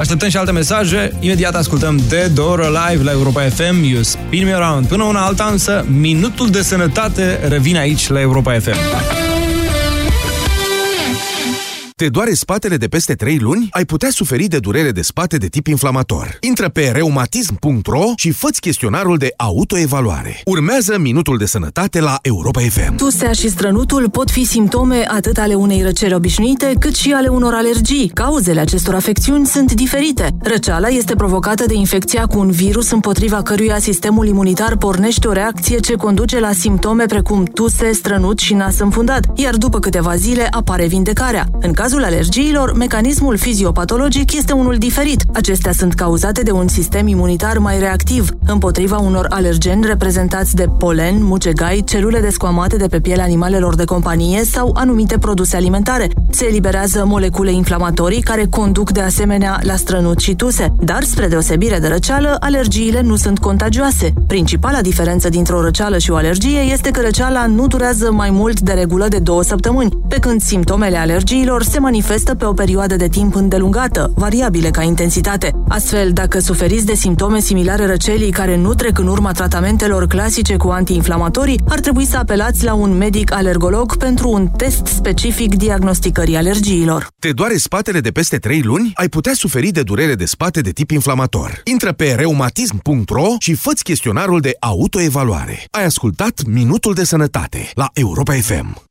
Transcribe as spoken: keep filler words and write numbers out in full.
Așteptăm și alte mesaje. Imediat ascultăm Dead or Alive la Europa F M. You Spin Me Around. Până una alta însă, minutul de sănătate revine aici la Europa F M. Te doare spatele de peste trei luni? Ai putea suferi de durere de spate de tip inflamator. Intră pe reumatism punct ro și fă-ți chestionarul de autoevaluare. Urmează minutul de sănătate la Europa F M. Tusea și strănutul pot fi simptome atât ale unei răceli obișnuite, cât și ale unor alergii. Cauzele acestor afecțiuni sunt diferite. Răceala este provocată de infecția cu un virus împotriva căruia sistemul imunitar pornește o reacție ce conduce la simptome precum tuse, strănut și nas înfundat, iar după câteva zile apare vindecarea. În cazul alergiilor, mecanismul fiziopatologic este unul diferit. Acestea sunt cauzate de un sistem imunitar mai reactiv împotriva unor alergeni reprezentați de polen, mucegai, celule descoamate de pe pielea animalelor de companie sau anumite produse alimentare. Se eliberează molecule inflamatorii care conduc de asemenea la strănut și tuse. Dar, spre deosebire de răceală, alergiile nu sunt contagioase. Principala diferență dintre o răceală și o alergie este că răceala nu durează mai mult de regulă de două săptămâni, pe când simptomele alergiilor se manifestă pe o perioadă de timp îndelungată, variabile ca intensitate. Astfel, dacă suferiți de simptome similare răcelii care nu trec în urma tratamentelor clasice cu antiinflamatorii, ar trebui să apelați la un medic alergolog pentru un test specific diagnosticării alergiilor. Te doare spatele de peste trei luni? Ai putea suferi de durere de spate de tip inflamator. Intră pe reumatism punct ro și fă-ți chestionarul de autoevaluare. Ai ascultat Minutul de Sănătate la Europa F M.